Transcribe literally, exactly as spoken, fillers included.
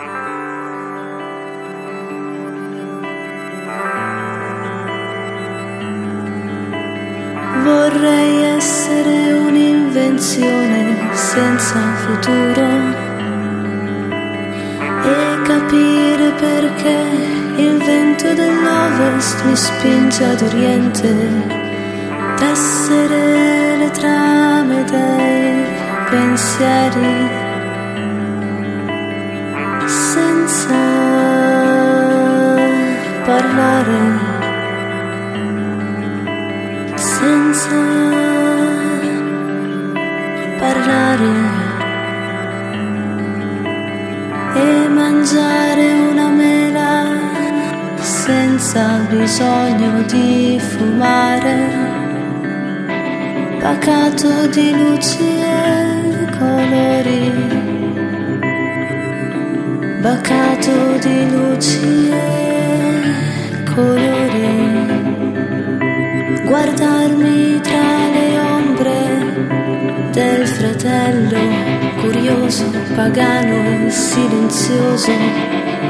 Vorrei essere un'invenzione senza futuro e capire perché il vento dell'ovest mi spinge ad oriente, tessere le trame dei pensieri senza parlare, senza parlare, e mangiare una mela senza bisogno di fumare, pacato di luci e colori, bacato di luci e colori. Guardarmi tra le ombre del fratello, curioso, pagano e silenzioso,